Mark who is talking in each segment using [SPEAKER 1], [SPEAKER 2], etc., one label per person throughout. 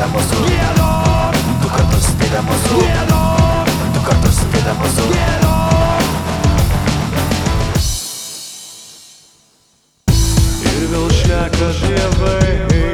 [SPEAKER 1] mūsų, du kartus tėvė mūsų, du kartus tėvė mūsų.
[SPEAKER 2] Ir vėl šneka dievai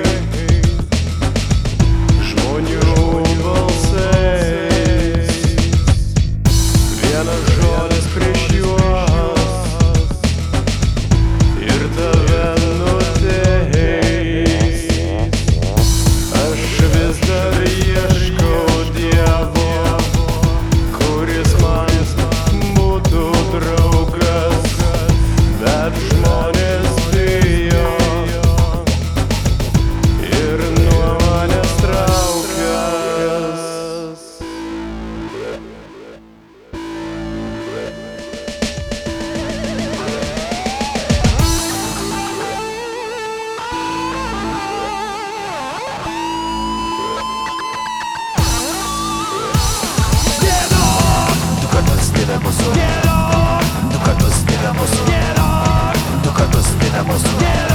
[SPEAKER 2] žmonių balsais, vienas žodis prieš juos ir tave nuteis. Aš vis dar ieškau Dievo, kuris man būtų draugas, bet žmonės bijo ir nuo manęs traukias.
[SPEAKER 1] Du kartus tėvė mūsų, du kartus tėvė mūsų, du kartus tėvė mūsų.